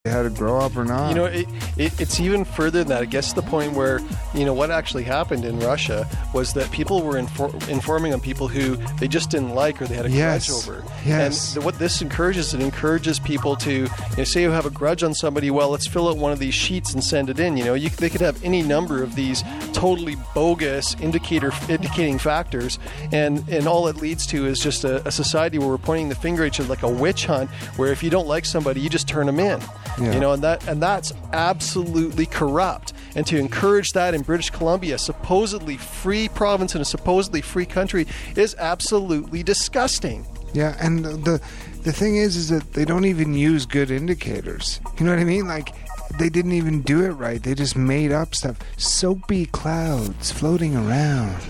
how to grow up or not. It's even further than that. It gets to the point where, what actually happened in Russia was that people were informing on people who they just didn't like or they had a grudge over. Yes. And what this encourages, it encourages people to, say you have a grudge on somebody, well, let's fill out one of these sheets and send it in. They could have any number of these totally bogus indicating factors, and all it leads to is just a society where we're pointing the finger at each other like a witch hunt, where if you don't like somebody, you just turn them in. Yeah. And that's absolutely corrupt. And to encourage that in British Columbia, supposedly free province in a supposedly free country, is absolutely disgusting. Yeah, and the thing is that they don't even use good indicators. You know what I mean? Like, they didn't even do it right. They just made up stuff. Soapy clouds floating around.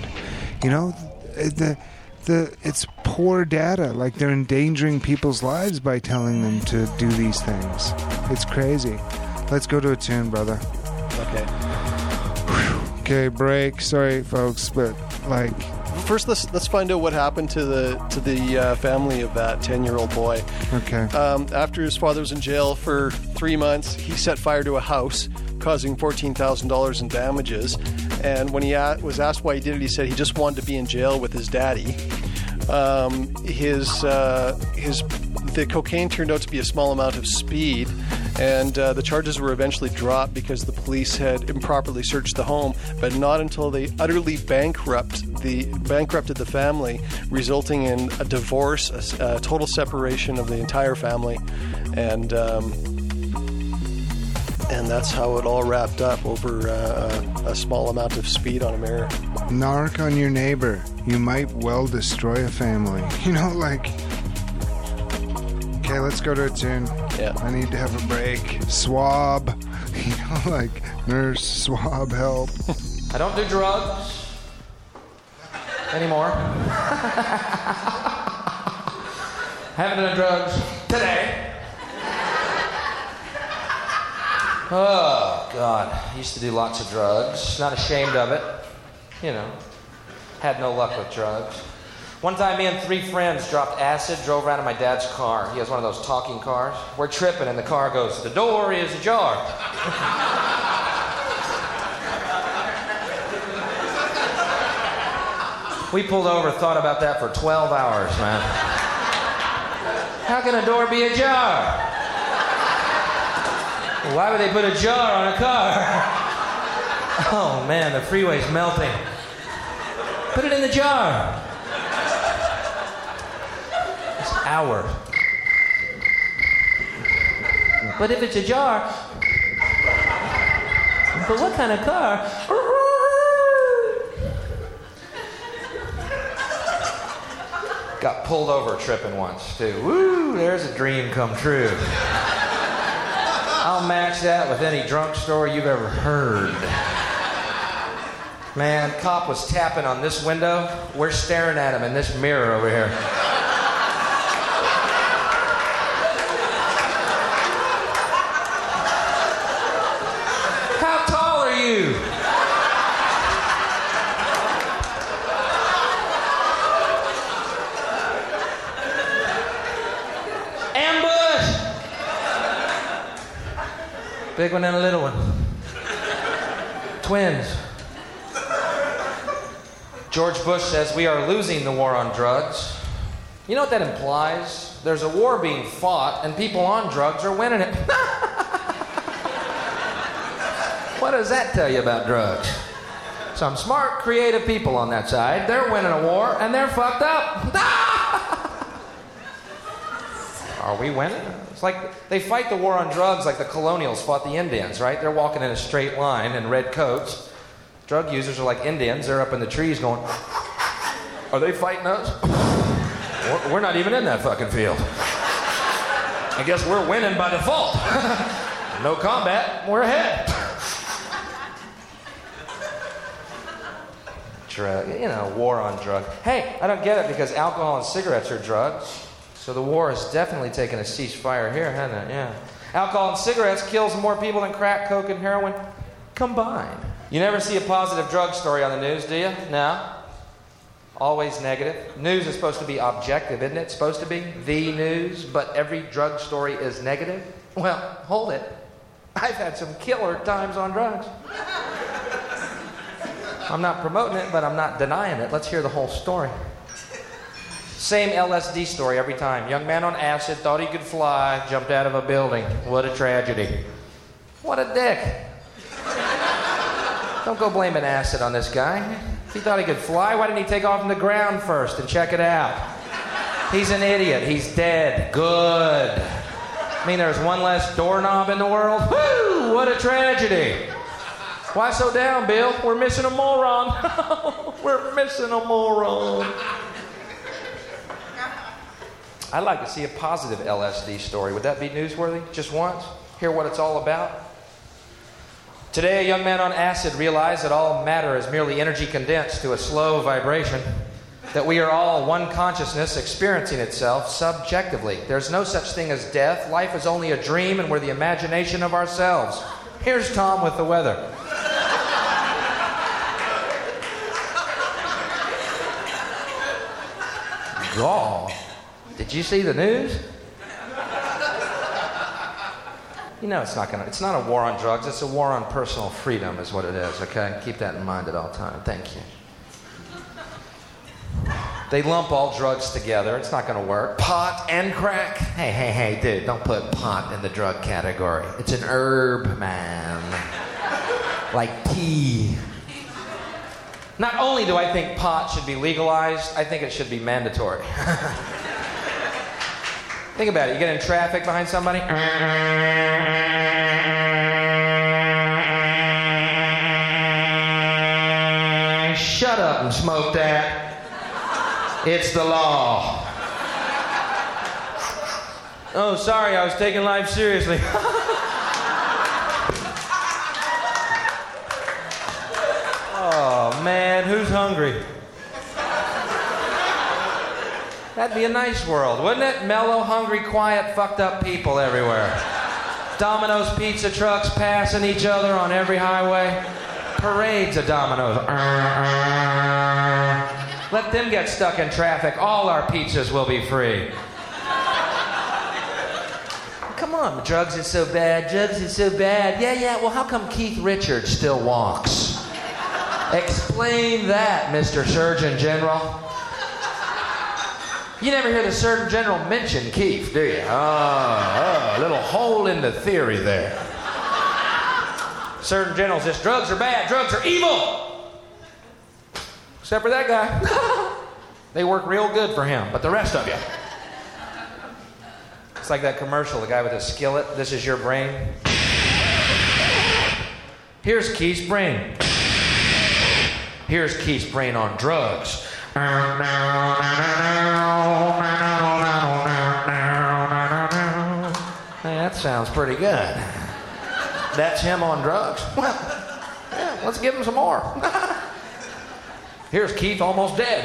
It's poor data. Like, they're endangering people's lives by telling them to do these things. It's crazy. Let's go to a tune, brother. Okay. Okay, break. Sorry, folks, but first, let's find out what happened to the family of that 10-year-old boy. Okay. After his father was in jail for 3 months, he set fire to a house, causing $14,000 in damages. And when he was asked why he did it, he said he just wanted to be in jail with his daddy. The cocaine turned out to be a small amount of speed, and the charges were eventually dropped because the police had improperly searched the home, but not until they utterly bankrupted the family, resulting in a divorce, a total separation of the entire family, and that's how it all wrapped up over a small amount of speed on a mirror. Narc on your neighbor. You might well destroy a family. Okay, let's go to a tune. Yeah. I need to have a break. Swab. Nurse, swab, help. I don't do drugs anymore. Haven't done drugs today. Oh, God. I used to do lots of drugs. Not ashamed of it. Had no luck with drugs. One time, me and 3 friends dropped acid, drove around in my dad's car. He has one of those talking cars. We're tripping, and the car goes, "The door is ajar." We pulled over, thought about that for 12 hours, man. How can a door be ajar? Why would they put a jar on a car? Oh, man, the freeway's melting. Put it in the jar. It's hour. But if it's a jar... But what kind of car? Got pulled over tripping once, too. Woo, there's a dream come true. I'll match that with any drunk story you've ever heard. Man, cop was tapping on this window. We're staring at him in this mirror over here. How tall are you? Ambush! Big one and a little one. Twins. George Bush says we are losing the war on drugs. You know what that implies? There's a war being fought and people on drugs are winning it. What does that tell you about drugs? Some smart, creative people on that side, they're winning a war and they're fucked up. Are we winning? It's like they fight the war on drugs like the colonials fought the Indians, right? They're walking in a straight line in red coats. Drug users are like Indians. They're up in the trees going, are they fighting us? We're not even in that fucking field. I guess we're winning by default. No combat, we're ahead. War on drugs. Hey, I don't get it because alcohol and cigarettes are drugs. So the war has definitely taken a ceasefire here, hasn't it? Yeah. Alcohol and cigarettes kills more people than crack, coke, and heroin combined. You never see a positive drug story on the news, do you? No. Always negative. News is supposed to be objective, isn't it? It's supposed to be the news, but every drug story is negative. Well, hold it. I've had some killer times on drugs. I'm not promoting it, but I'm not denying it. Let's hear the whole story. Same LSD story every time. Young man on acid, thought he could fly, jumped out of a building. What a tragedy. What a dick. Don't go blaming acid on this guy. If he thought he could fly, why didn't he take off from the ground first and check it out? He's an idiot. He's dead. Good. I mean, there's one less doorknob in the world. Woo! What a tragedy. Why so down, Bill? We're missing a moron. We're missing a moron. I'd like to see a positive LSD story. Would that be newsworthy? Just once? Hear what it's all about? Today, a young man on acid realized that all matter is merely energy condensed to a slow vibration, that we are all one consciousness experiencing itself subjectively. There's no such thing as death. Life is only a dream, and we're the imagination of ourselves. Here's Tom with the weather. God, did you see the news? You know it's not a war on drugs, it's a war on personal freedom is what it is, okay? Keep that in mind at all times. Thank you. They lump all drugs together. It's not going to work. Pot and crack. Hey, dude, don't put pot in the drug category. It's an herb, man. Like tea. Not only do I think pot should be legalized, I think it should be mandatory. Think about it. You get in traffic behind somebody. Shut up and smoke that. It's the law. Oh, sorry, I was taking life seriously. Oh, man, who's hungry? That'd be a nice world, wouldn't it? Mellow, hungry, quiet, fucked up people everywhere. Domino's pizza trucks passing each other on every highway. Parades of Domino's. Let them get stuck in traffic. All our pizzas will be free. Come on, drugs is so bad. Drugs is so bad. Yeah. Well, how come Keith Richards still walks? Explain that, Mr. Surgeon General. You never hear the Surgeon General mention Keith, do you? A little hole in the theory there. Surgeon General says drugs are bad, drugs are evil. Except for that guy. They work real good for him, but the rest of you. It's like that commercial, the guy with the skillet. This is your brain. Here's Keith's brain. Here's Keith's brain on drugs. Hey, that sounds pretty good. That's him on drugs? Well, yeah, let's give him some more. Here's Keith almost dead.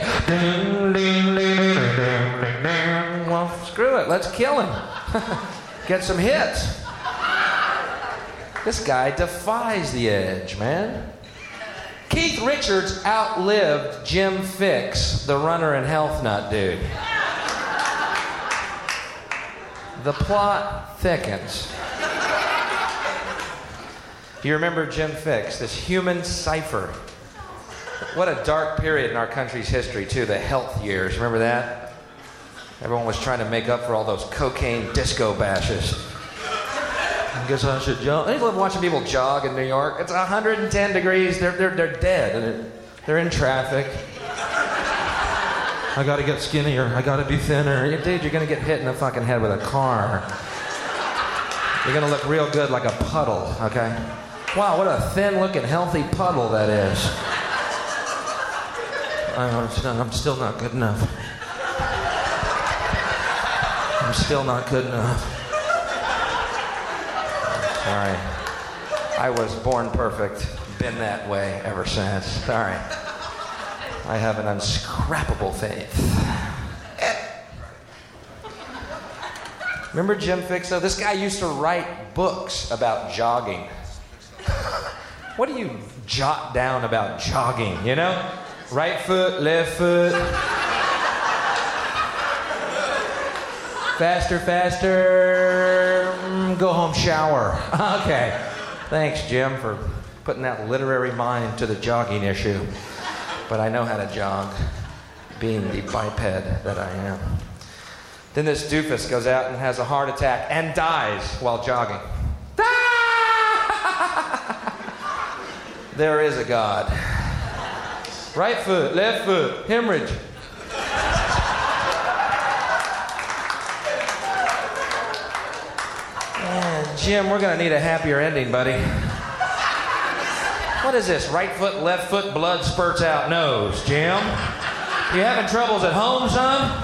Well, screw it. Let's kill him. Get some hits. This guy defies the edge, man. Keith Richards outlived Jim Fixx, the runner and health nut dude. The plot thickens. Do you remember Jim Fixx, this human cipher? What a dark period in our country's history, too, the health years. Remember that? Everyone was trying to make up for all those cocaine disco bashes. I guess I should jog. I love watching people jog in New York. It's 110 degrees. They're dead. And they're in traffic. I got to get skinnier. I got to be thinner. Dude, you're going to get hit in the fucking head with a car. You're going to look real good like a puddle, okay? Wow, what a thin-looking, healthy puddle that is. I'm still not good enough. I'm still not good enough. Sorry. I was born perfect. Been that way ever since. Sorry. I have an unscrappable faith. Remember Jim Fixx? This guy used to write books about jogging. What do you jot down about jogging, you know? Right foot, left foot. Faster, faster. go home, shower. Okay. Thanks, Jim, for putting that literary mind to the jogging issue. But I know how to jog, being the biped that I am. Then this doofus goes out and has a heart attack and dies while jogging. There is a God. Right foot, left foot, hemorrhage. Jim, we're going to need a happier ending, buddy. What is this? Right foot, left foot, blood spurts out nose. Jim? You having troubles at home, son?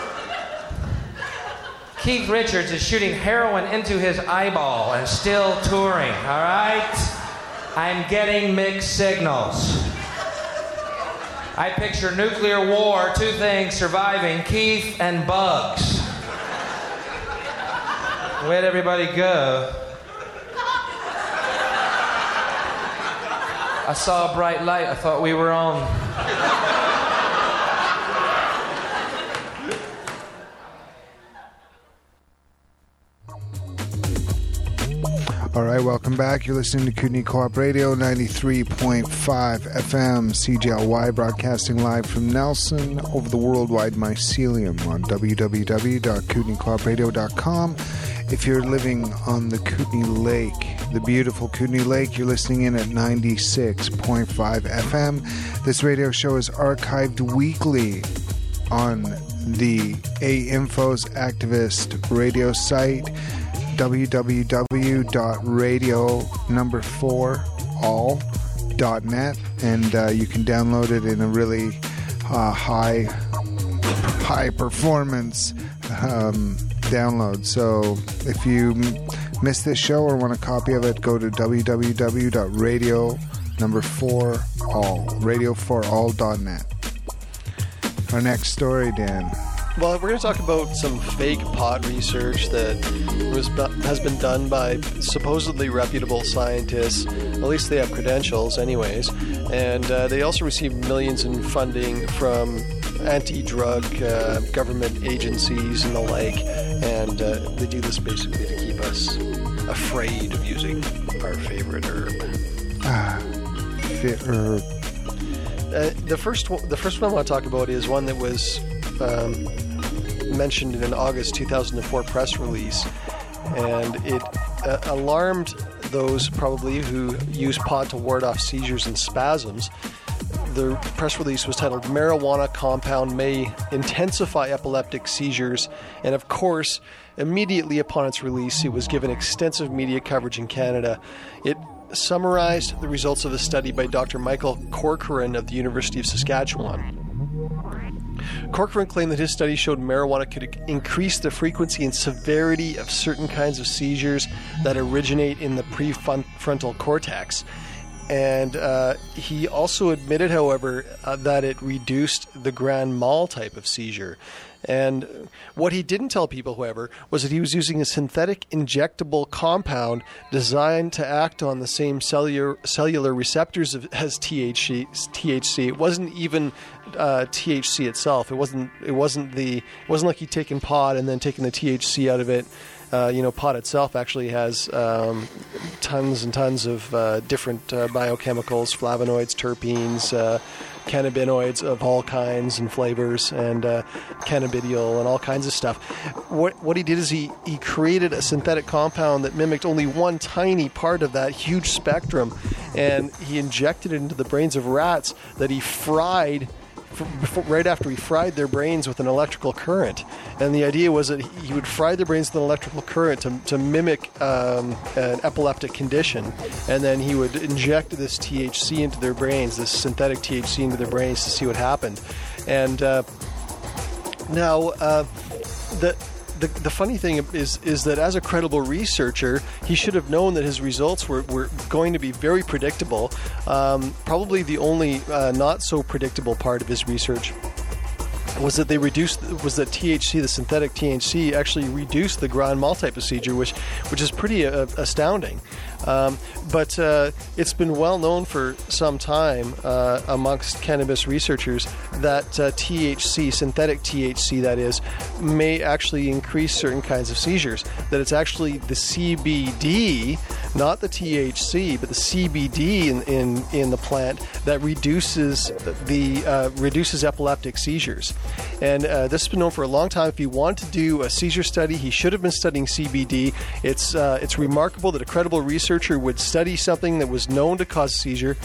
Keith Richards is shooting heroin into his eyeball and still touring, all right? I'm getting mixed signals. I picture nuclear war, two things surviving, Keith and bugs. Where'd everybody go? I saw a bright light. I thought we were on. All right, welcome back. You're listening to Kootenai Co-op Radio, 93.5 FM, CJLY, broadcasting live from Nelson over the worldwide mycelium on www.kootenaicoop.radio.com. If you're living on the Kootenai Lake, the beautiful Kootenai Lake, you're listening in at 96.5 FM. This radio show is archived weekly on the A-Infos Activist radio site, www.radio4all.net, and you can download it in a really high performance download. So if you missed this show or want a copy of it, go to www.radio4all.net. Our next story, Dan. Well, we're going to talk about some fake pot research that has been done by supposedly reputable scientists. At least they have credentials anyways. And they also receive millions in funding from anti-drug government agencies and the like. And they do this basically to keep us afraid of using our favorite herb. Herb. The first one I want to talk about is one that was mentioned in an August 2004 press release, and it alarmed those probably who use pot to ward off seizures and spasms. The press release was titled "Marijuana Compound May Intensify Epileptic Seizures," and of course, immediately upon its release, it was given extensive media coverage in Canada. It summarized the results of a study by Dr. Michael Corcoran of the University of Saskatchewan. Corcoran claimed that his study showed marijuana could increase the frequency and severity of certain kinds of seizures that originate in the prefrontal cortex. And he also admitted, however, that it reduced the grand mal type of seizure. And what he didn't tell people, however, was that he was using a synthetic injectable compound designed to act on the same cellular receptors as THC. It wasn't even THC itself. It wasn't like he'd taken pot and then taken the THC out of it. Pot itself actually has tons and tons of different biochemicals, flavonoids, terpenes, cannabinoids of all kinds and flavors, and cannabidiol and all kinds of stuff. What he did is he created a synthetic compound that mimicked only one tiny part of that huge spectrum, and he injected it into the brains of rats that he fried right after he fried their brains with an electrical current. And the idea was that he would fry their brains with an electrical current to mimic an epileptic condition, and then he would inject this THC into their brains, this synthetic THC into their brains, to see what happened. And the funny thing is that as a credible researcher, he should have known that his results were going to be very predictable. Probably the only not so predictable part of his research was that the THC, the synthetic THC, actually reduced the grand mal type procedure, which is pretty astounding. But it's been well known for some time amongst cannabis researchers that THC, synthetic THC that is, may actually increase certain kinds of seizures. That it's actually the CBD, not the THC, but the CBD in the plant that reduces epileptic seizures. And this has been known for a long time. If he wanted to do a seizure study, he should have been studying CBD. It's remarkable that a credible researcher would study something that was known to cause seizure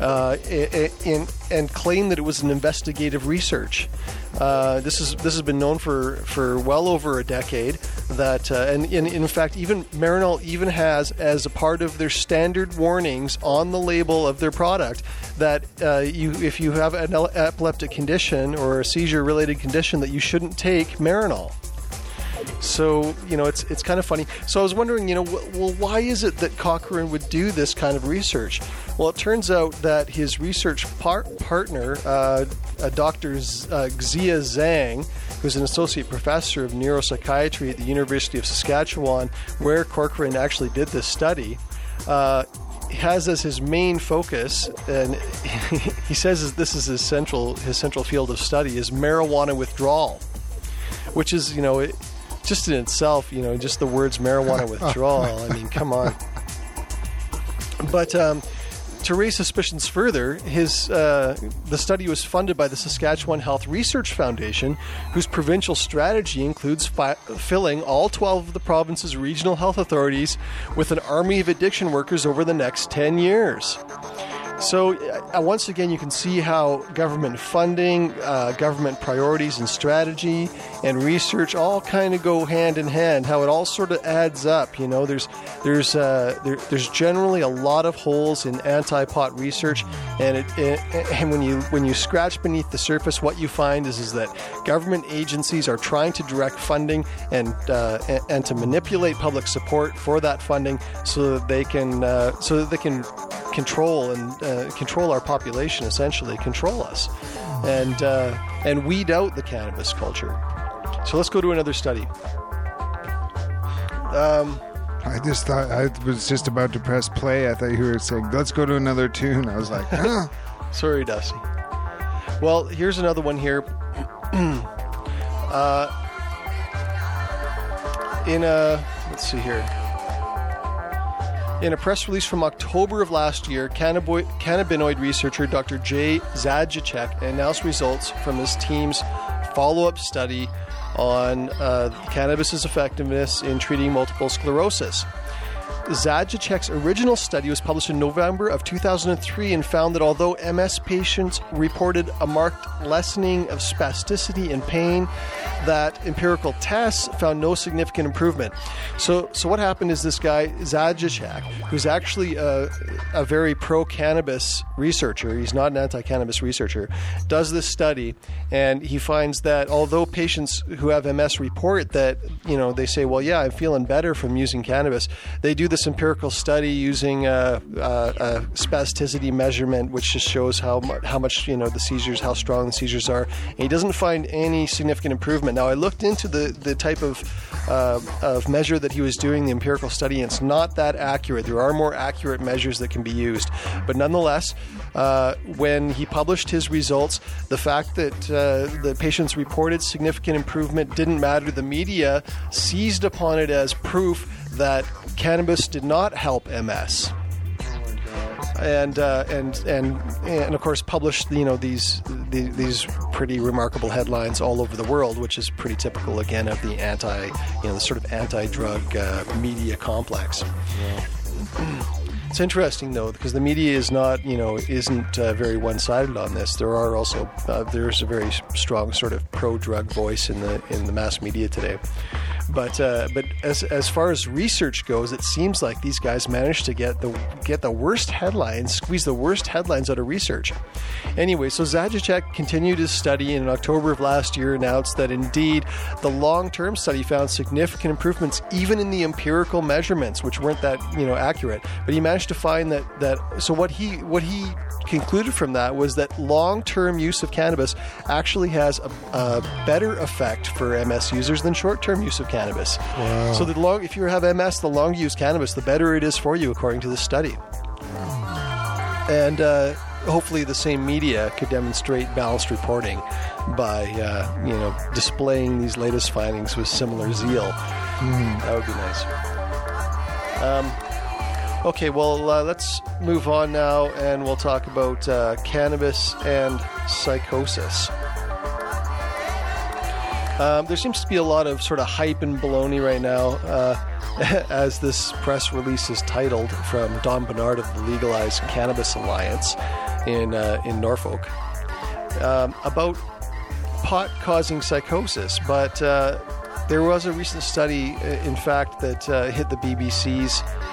and claim that it was an investigative research. This has been known for well over a decade. That and in fact, even Marinol even has, as a part of their standard warnings on the label of their product, that if you have an epileptic condition or a seizure-related condition, that you shouldn't take Marinol. So, it's kind of funny. So I was wondering, well, why is it that Cochrane would do this kind of research? Well, it turns out that his research partner, Dr. Xia Zhang, who's an associate professor of neuropsychiatry at the University of Saskatchewan, where Cochrane actually did this study, has as his main focus, and he says this is his central field of study, is marijuana withdrawal, which is, just in itself, just the words marijuana withdrawal, I mean, come on. But to raise suspicions further, the study was funded by the Saskatchewan Health Research Foundation, whose provincial strategy includes filling all 12 of the province's regional health authorities with an army of addiction workers over the next 10 years. So once again, you can see how government funding, government priorities and strategy and research all kind of go hand in hand, how it all sort of adds up. There's generally a lot of holes in anti-pot research, and when you scratch beneath the surface, what you find is that government agencies are trying to direct funding and to manipulate public support for that funding so that they can control our population, essentially control us, and weed out the cannabis culture. So let's go to another study. I just thought, I was just about to press play. I thought you were saying, let's go to another tune. I was like, huh. Sorry, Dusty. Well, here's another one here. Let's see here. In a press release from October of last year, cannabinoid researcher Dr. Jay Zajac announced results from his team's follow-up study on cannabis's effectiveness in treating multiple sclerosis. Zajacek's original study was published in November of 2003 and found that although MS patients reported a marked lessening of spasticity and pain, that empirical tests found no significant improvement. So what happened is this guy, Zajacek, who's actually a very pro-cannabis researcher, he's not an anti-cannabis researcher, does this study, and he finds that although patients who have MS report that, they say, well, yeah, I'm feeling better from using cannabis, they do this empirical study using a spasticity measurement, which just shows how much the seizures, how strong the seizures are. And he doesn't find any significant improvement. Now, I looked into the type of measure that he was doing, the empirical study, and it's not that accurate. There are more accurate measures that can be used. But nonetheless, when he published his results, the fact that the patients reported significant improvement didn't matter. The media seized upon it as proof that cannabis did not help MS, and of course published these pretty remarkable headlines all over the world, which is pretty typical again of the the sort of anti-drug media complex. Yeah. It's interesting though, because the media is not, isn't very one-sided on this. There are also there's a very strong sort of pro-drug voice in the mass media today. But as far as research goes, it seems like these guys managed to get the worst headlines, squeeze the worst headlines out of research. Anyway, so Zajacek continued his study, and in October of last year announced that indeed the long-term study found significant improvements even in the empirical measurements, which weren't that accurate. But he managed to find that so what he concluded from that was that long-term use of cannabis actually has a better effect for MS users than short-term use of cannabis. Wow. So if you have MS, the longer you use cannabis, the better it is for you, according to this study. And hopefully the same media could demonstrate balanced reporting by displaying these latest findings with similar zeal. That would be nice. Okay, well, let's move on now, and we'll talk about cannabis and psychosis. There seems to be a lot of sort of hype and baloney right now, as this press release is titled, from Don Bernard of the Legalized Cannabis Alliance in Norfolk, about pot causing psychosis. But there was a recent study, in fact, that hit the BBC,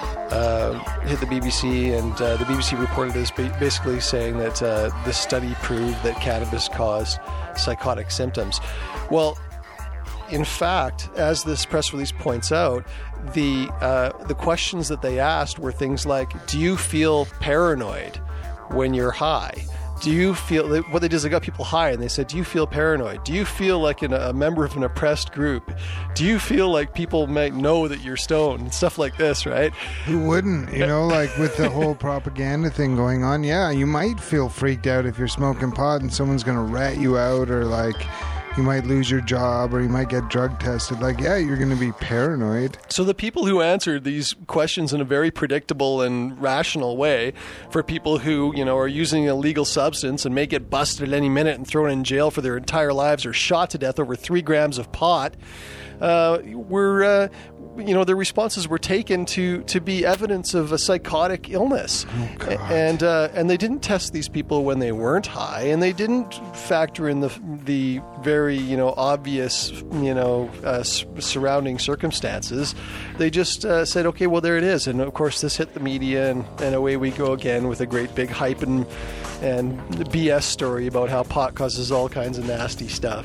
and the BBC reported as basically saying that this study proved that cannabis caused psychotic symptoms. Well, in fact, as this press release points out, the questions that they asked were things like, do you feel paranoid when you're high? Do you feel, what they did is they got people high and they said, do you feel paranoid? Do you feel like a member of an oppressed group? Do you feel like people might know that you're stoned? And stuff like this, right? Who wouldn't? Like with the whole propaganda thing going on, yeah, you might feel freaked out if you're smoking pot and someone's going to rat you out, or like you might lose your job, or you might get drug tested. Like, yeah, you're going to be paranoid. So the people who answered these questions in a very predictable and rational way, for people who, are using a legal substance and may get busted at any minute and thrown in jail for their entire lives, or shot to death over 3 grams of pot, their responses were taken to be evidence of a psychotic illness. Oh, and they didn't test these people when they weren't high, and they didn't factor in the very obvious surrounding circumstances. They just said, okay, well, there it is. And of course this hit the media, and away we go again with a great big hype and BS story about how pot causes all kinds of nasty stuff.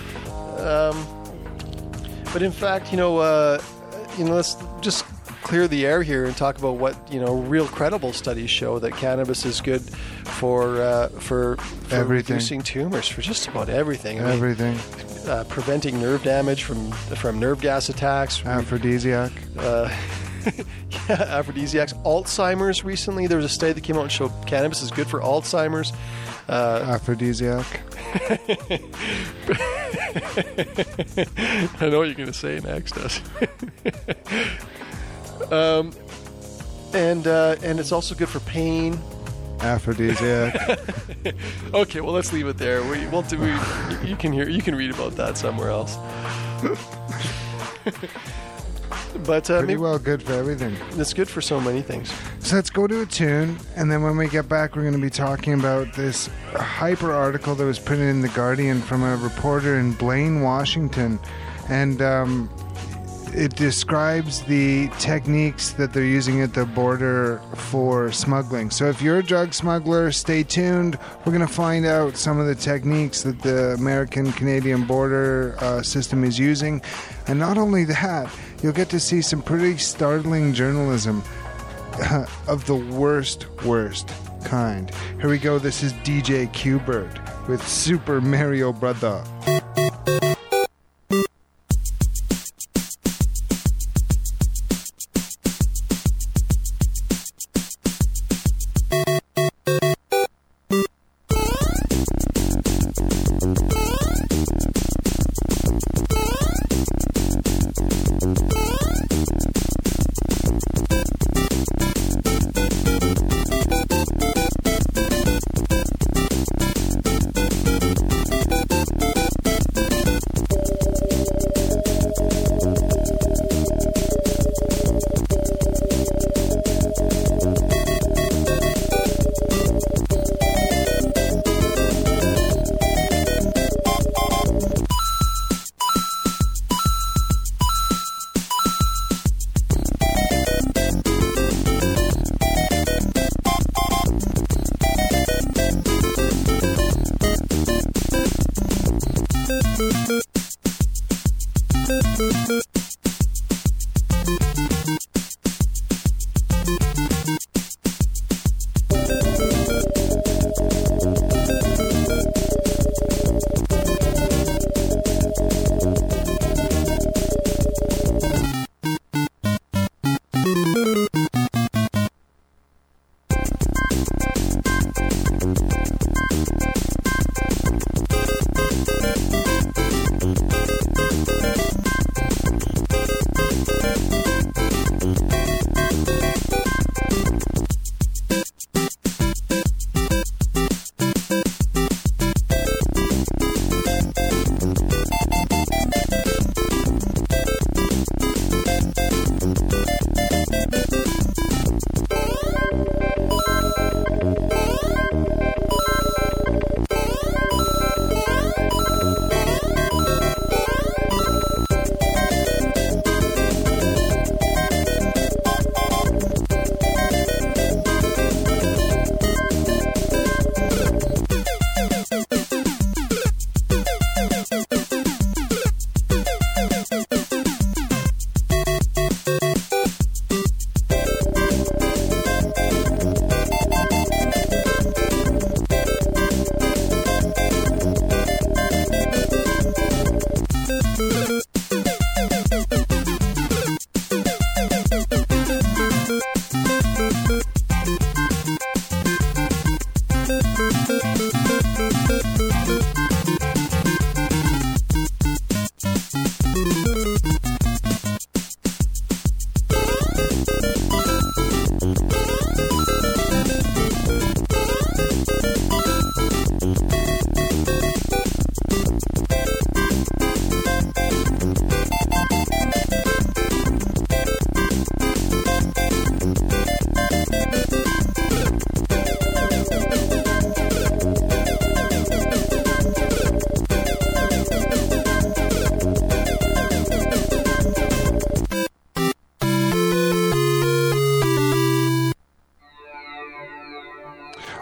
But in fact, let's just clear the air here and talk about what real credible studies show that cannabis is good for reducing tumors, for just about everything. Everything. Preventing nerve damage from nerve gas attacks. Aphrodisiac. Aphrodisiacs. Alzheimer's. Recently, there was a study that came out and showed cannabis is good for Alzheimer's. Aphrodisiac. I know what you're going to say next. And it's also good for pain. Aphrodisiac. Okay, well, let's leave it there. You can read about that somewhere else. But pretty well good for everything. It's good for so many things. So let's go to a tune, and then when we get back, we're going to be talking about this hyper article that was printed in The Guardian from a reporter in Blaine, Washington. And it describes the techniques that they're using at the border for smuggling. So if you're a drug smuggler, stay tuned. We're going to find out some of the techniques that the American-Canadian border system is using. And not only that, you'll get to see some pretty startling journalism of the worst kind. Here we go. This is DJ Q-Bert with Super Mario Brother.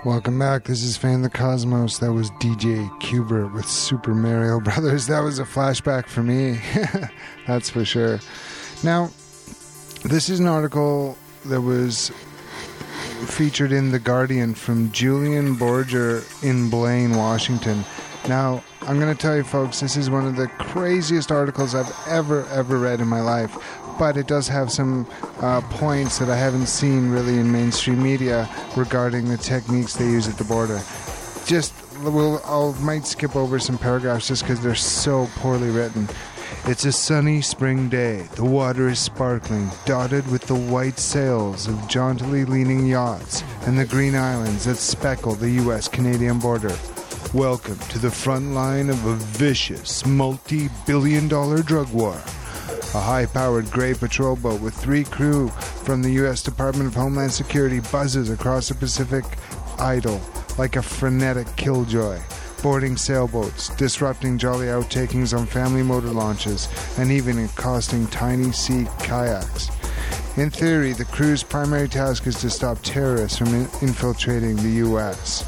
Welcome back. This is Fan the Cosmos. That was DJ Qbert with Super Mario Brothers. That was a flashback for me. That's for sure. Now, this is an article that was featured in The Guardian from Julian Borger in Blaine, Washington. Now, I'm going to tell you folks, this is one of the craziest articles I've ever read in my life. But it does have some points that I haven't seen really in mainstream media regarding the techniques they use at the border. I might skip over some paragraphs just because they're so poorly written. It's a sunny spring day. The water is sparkling, dotted with the white sails of jauntily leaning yachts and the green islands that speckle the U.S.-Canadian border. Welcome to the front line of a vicious, multi-billion-dollar drug war. A high-powered gray patrol boat with 3 crew from the U.S. Department of Homeland Security buzzes across the Pacific idle like a frenetic killjoy, boarding sailboats, disrupting jolly outtakings on family motor launches, and even accosting tiny sea kayaks. In theory, the crew's primary task is to stop terrorists from infiltrating the U.S.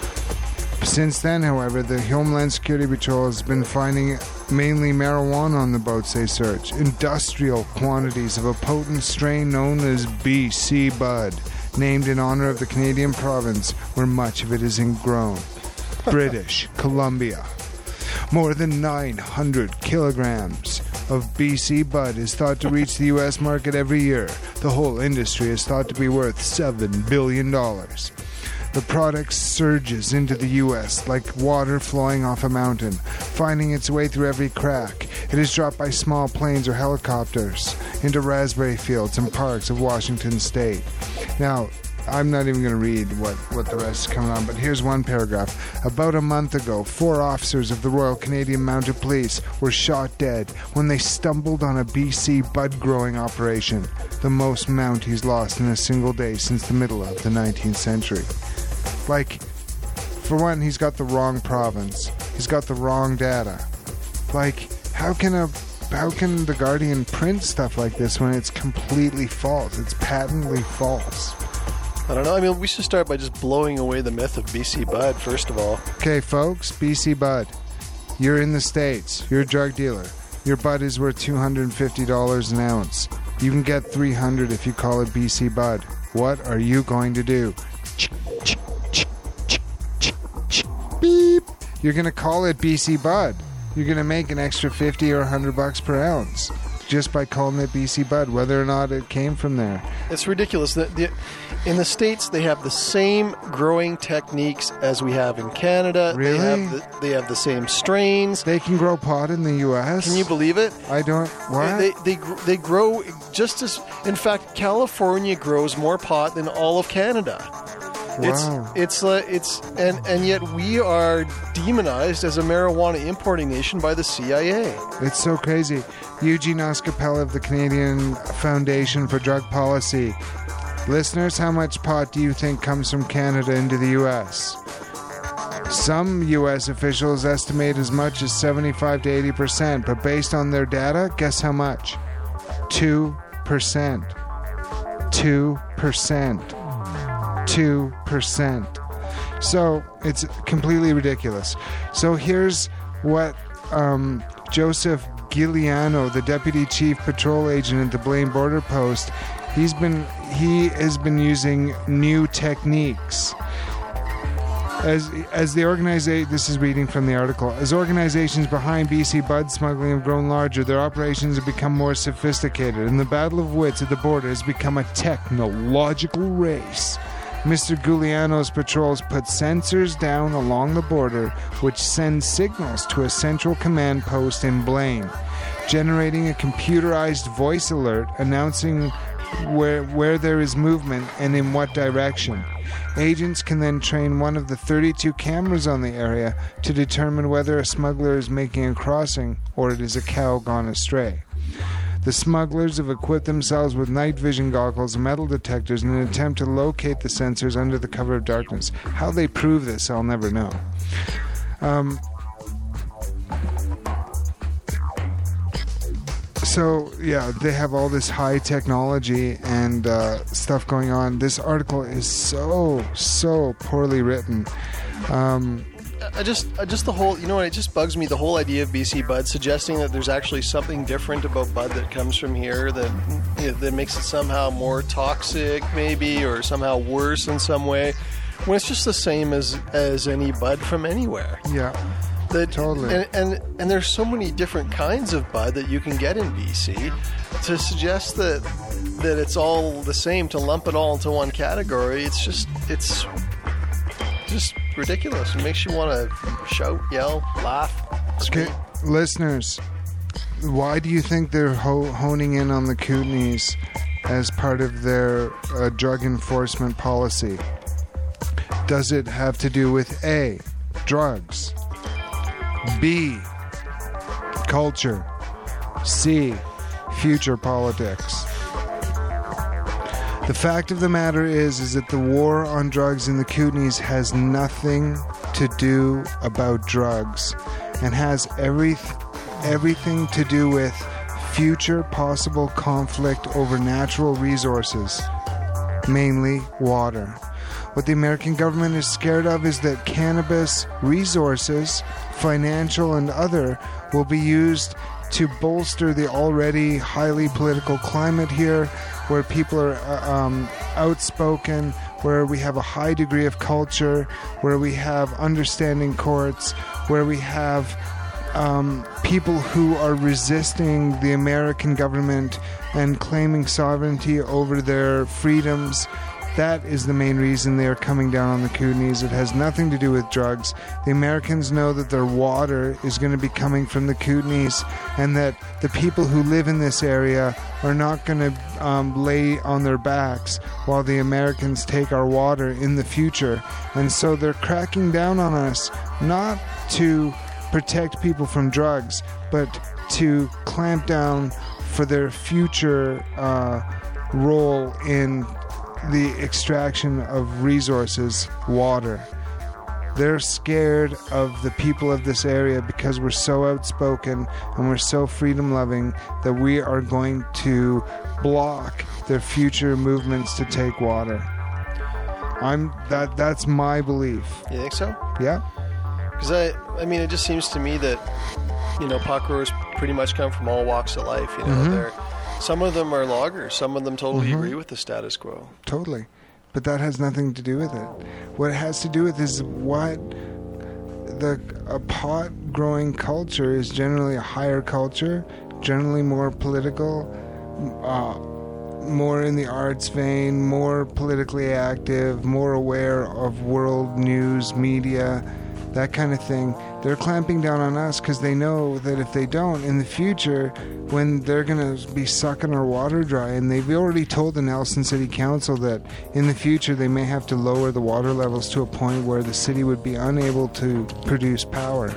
Since then, however, the Homeland Security Patrol has been finding mainly marijuana on the boats they search, industrial quantities of a potent strain known as BC Bud, named in honor of the Canadian province where much of it is grown, British Columbia. More than 900 kilograms of BC Bud is thought to reach the U.S. market every year. The whole industry is thought to be worth $7 billion. The product surges into the U.S. like water flowing off a mountain, finding its way through every crack. It is dropped by small planes or helicopters into raspberry fields and parks of Washington state. Now, I'm not even going to read what the rest is coming on, but here's one paragraph. About a month ago, 4 officers of the Royal Canadian Mounted Police were shot dead when they stumbled on a BC bud-growing operation, the most Mounties lost in a single day since the middle of the 19th century. Like, for one, he's got the wrong province. He's got the wrong data. Like, how can the Guardian print stuff like this when it's completely false? It's patently false. I don't know. I mean, we should start by just blowing away the myth of BC Bud, first of all. Okay, folks, BC Bud. You're in the States. You're a drug dealer. Your bud is worth $250 an ounce. You can get $300 if you call it BC Bud. What are you going to do? Beep. You're going to call it BC Bud. You're going to make an extra $50 or $100 per ounce just by calling it BC Bud, whether or not it came from there. It's ridiculous. In the States, they have the same growing techniques as we have in Canada. Really? They have the same strains. They can grow pot in the U.S.? Can you believe it? I don't... What? They grow just as... In fact, California grows more pot than all of Canada. Wow. And yet we are demonized as a marijuana importing nation by the CIA. It's so crazy. Eugene Oscapella of the Canadian Foundation for Drug Policy. Listeners, how much pot do you think comes from Canada into the U.S.? Some U.S. officials estimate as much as 75 to 80%, but based on their data, guess how much? 2%. 2%. 2%. So it's completely ridiculous. So here's what Joseph Giuliano, the deputy chief patrol agent at the Blaine Border Post, he has been using new techniques. As the organization, this is reading from the article, as organizations behind BC Bud smuggling have grown larger, their operations have become more sophisticated, and the battle of wits at the border has become a technological race. Mr. Giuliano's patrols put sensors down along the border which send signals to a central command post in Blaine, generating a computerized voice alert announcing where there is movement and in what direction. Agents can then train one of the 32 cameras on the area to determine whether a smuggler is making a crossing or it is a cow gone astray. The smugglers have equipped themselves with night vision goggles and metal detectors in an attempt to locate the sensors under the cover of darkness. How they prove this, I'll never know. So, yeah, they have all this high technology and stuff going on. This article is so poorly written. I just the whole, you know what, it just bugs me, the whole idea of BC Bud suggesting that there's actually something different about Bud that comes from here that, you know, that makes it somehow more toxic maybe, or somehow worse in some way, when it's just the same as any Bud from anywhere. Yeah. Totally. And there's so many different kinds of Bud that you can get in BC. To suggest that it's all the same, to lump it all into one category, it's just ridiculous. It makes you want to shout, yell, laugh, scream. Okay, listeners, why do you think they're honing in on the Kootenays as part of their drug enforcement policy? Does it have to do with A, drugs, B, culture, C, future politics? The fact of the matter is that the war on drugs in the Kootenays has nothing to do about drugs, and has everything to do with future possible conflict over natural resources, mainly water. What the American government is scared of is that cannabis resources, financial and other, will be used to bolster the already highly political climate here, where people are outspoken, where we have a high degree of culture, where we have understanding courts, where we have people who are resisting the American government and claiming sovereignty over their freedoms. That is the main reason they are coming down on the Kootenays. It has nothing to do with drugs. The Americans know that their water is going to be coming from the Kootenays, and that the people who live in this area are not going to lay on their backs while the Americans take our water in the future. And so they're cracking down on us, not to protect people from drugs, but to clamp down for their future role in the extraction of resources, water. They're scared of the people of this area because we're so outspoken and we're so freedom-loving that we are going to block their future movements to take water. That's my belief. You think so? Yeah. Because I mean, it just seems to me that, you know, pot growers pretty much come from all walks of life. You know, some of them are loggers. Some of them totally agree with the status quo. Totally. But that has nothing to do with it. What it has to do with is what a pot growing culture is generally a higher culture, generally more political, more in the arts vein, more politically active, more aware of world news, media, that kind of thing. They're clamping down on us because they know that if they don't, in the future, when they're going to be sucking our water dry, and they've already told the Nelson City Council that in the future they may have to lower the water levels to a point where the city would be unable to produce power.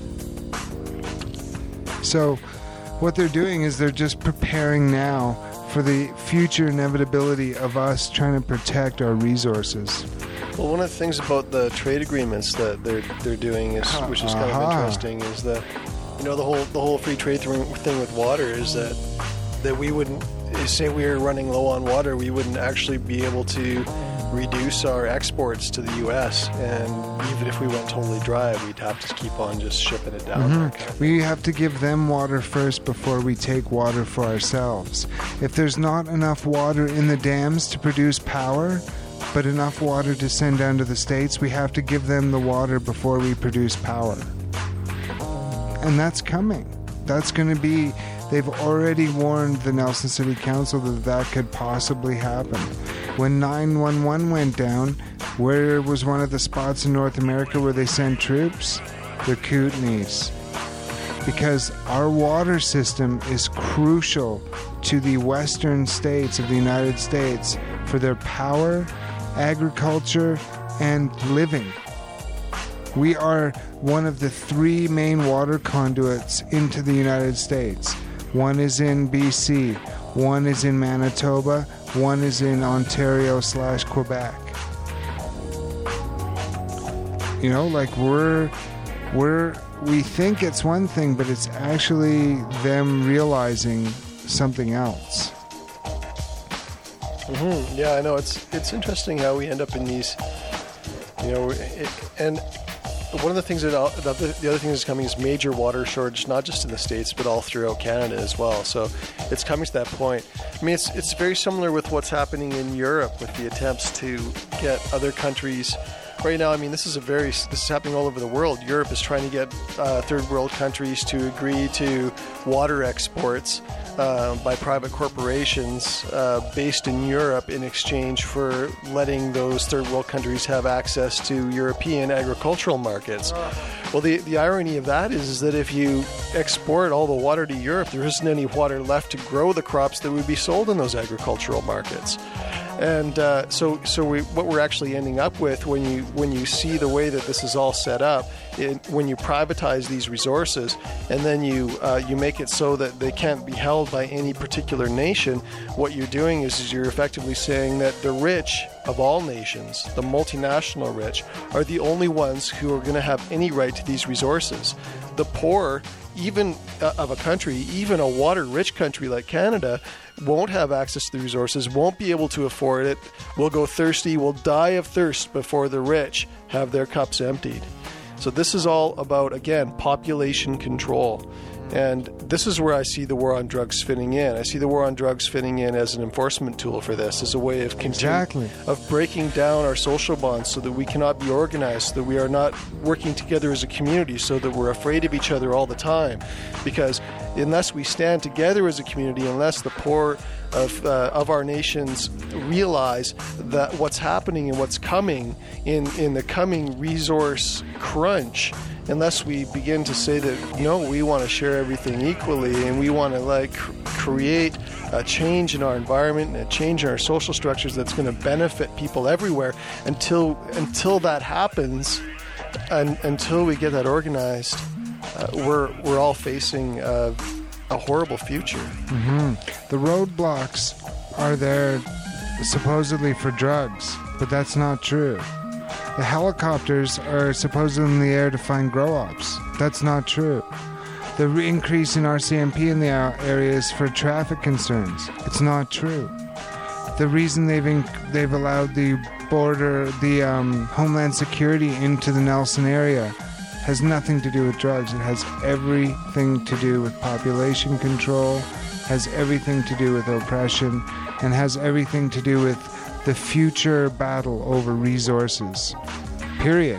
So what they're doing is they're just preparing now for the future inevitability of us trying to protect our resources. Well, one of the things about the trade agreements that they're doing is, which is kind of interesting, is that, you know, the whole free trade thing with water is that we wouldn't, say we were running low on water, we wouldn't actually be able to reduce our exports to the U.S. And even if we went totally dry, we'd have to keep on just shipping it down. We have to give them water first before we take water for ourselves. If there's not enough water in the dams to produce power, but enough water to send down to the States, we have to give them the water before we produce power. And that's coming. That's going to be... They've already warned the Nelson City Council that could possibly happen. When 911 went down, where was one of the spots in North America where they sent troops? The Kootenays. Because our water system is crucial to the western states of the United States for their power, agriculture, and living. We are one of the 3 main water conduits into the United States. One is in BC, one is in Manitoba, one is in Ontario/Quebec. You know, like we're we think it's one thing, but it's actually them realizing something else. Mm-hmm. Yeah, I know. It's interesting how we end up in these, and one of the things the other thing that's coming is major water shortage, not just in the States, but all throughout Canada as well. So it's coming to that point. I mean, it's very similar with what's happening in Europe with the attempts to get other countries. Right now, I mean, this is happening all over the world. Europe is trying to get third world countries to agree to water exports by private corporations based in Europe in exchange for letting those third world countries have access to European agricultural markets. Well, the irony of that is that if you export all the water to Europe, there isn't any water left to grow the crops that would be sold in those agricultural markets. And what we're actually ending up with when you see the way that this is all set up, when you privatize these resources and then you make it so that they can't be held by any particular nation, what you're doing is you're effectively saying that the rich of all nations, the multinational rich, are the only ones who are going to have any right to these resources. The poor, even of a country, even a water-rich country like Canada, won't have access to the resources, won't be able to afford it, will go thirsty, will die of thirst before the rich have their cups emptied. So this is all about, again, population control. And this is where I see the war on drugs fitting in. I see the war on drugs fitting in as an enforcement tool for this, as a way of of breaking down our social bonds so that we cannot be organized, so that we are not working together as a community, so that we're afraid of each other all the time. Because unless we stand together as a community, unless the poor of our nations realize that what's happening and what's coming in the coming resource crunch, unless we begin to say that, no, we want to share everything equally and we want to create a change in our environment and a change in our social structures that's going to benefit people everywhere, until that happens and until we get that organized, we're all facing a horrible future. Mm-hmm. The roadblocks are there supposedly for drugs, but that's not true. The helicopters are supposedly in the air to find grow-ops. That's not true. The increase in RCMP in the area is for traffic concerns. It's not true. The reason they've allowed the Homeland Security into the Nelson area has nothing to do with drugs. It has everything to do with population control, has everything to do with oppression, and has everything to do with the future battle over resources. Period.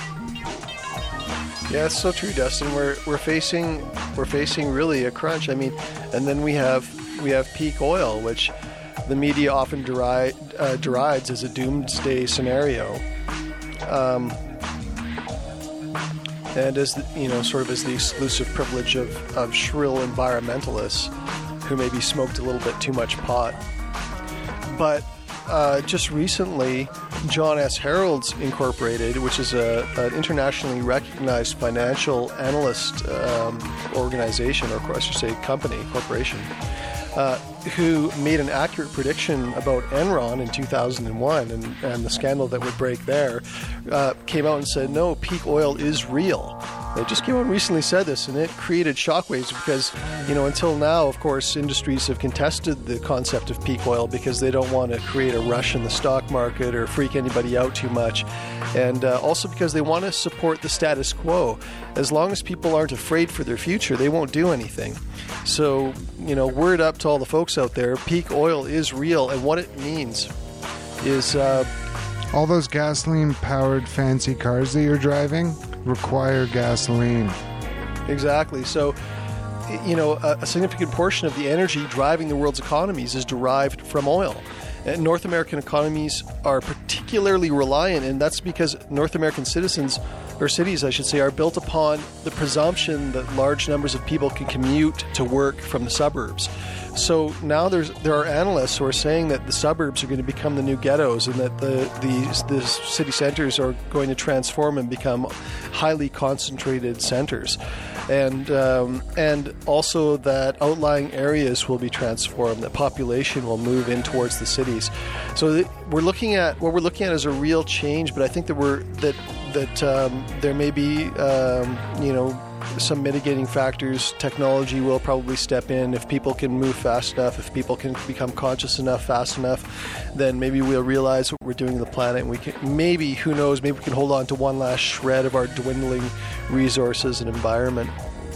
Yeah, it's so true, Dustin. We're facing really a crunch. I mean, and then we have peak oil, which the media often derides as a doomsday scenario, and as sort of as the exclusive privilege of shrill environmentalists who maybe smoked a little bit too much pot. But just recently, John S. Harold's Incorporated, which is an internationally recognized financial analyst organization, or I should say corporation, who made an accurate prediction about Enron in 2001 and the scandal that would break there, came out and said, no, peak oil is real. They just came out and recently said this, and it created shockwaves because, until now, of course, industries have contested the concept of peak oil because they don't want to create a rush in the stock market or freak anybody out too much, and also because they want to support the status quo. As long as people aren't afraid for their future, they won't do anything. So, word up to all the folks out there, peak oil is real, and what it means is... all those gasoline-powered fancy cars that you're driving require gasoline. Exactly. So, a significant portion of the energy driving the world's economies is derived from oil. And North American economies are particularly reliant, and that's because North American citizens, or cities, I should say, are built upon the presumption that large numbers of people can commute to work from the suburbs. So now there are analysts who are saying that the suburbs are going to become the new ghettos, and that the city centers are going to transform and become highly concentrated centers, and also that outlying areas will be transformed, that population will move in towards the cities. So we're looking at is a real change, but I think that there may be some mitigating factors. Technology will probably step in if people can move fast enough, if people can become conscious enough fast enough, then maybe we'll realize what we're doing to the planet, and we can, maybe, who knows, maybe we can hold on to one last shred of our dwindling resources and environment.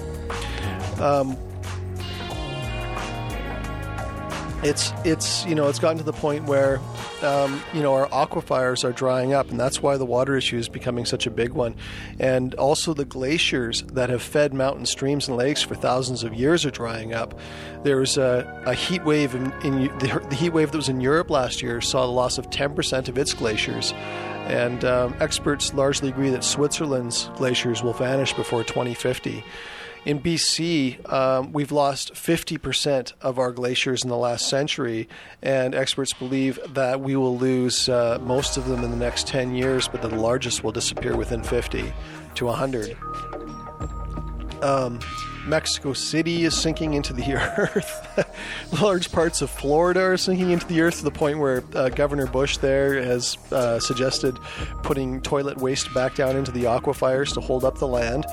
It's gotten to the point where our aquifers are drying up, and that's why the water issue is becoming such a big one. And also the glaciers that have fed mountain streams and lakes for thousands of years are drying up. There was a heat wave the heat wave that was in Europe last year saw the loss of 10% of its glaciers. And experts largely agree that Switzerland's glaciers will vanish before 2050. In BC, we've lost 50% of our glaciers in the last century, and experts believe that we will lose most of them in the next 10 years, but the largest will disappear within 50 to 100. Mexico City is sinking into the earth. Large parts of Florida are sinking into the earth to the point where Governor Bush there has suggested putting toilet waste back down into the aquifers to hold up the land.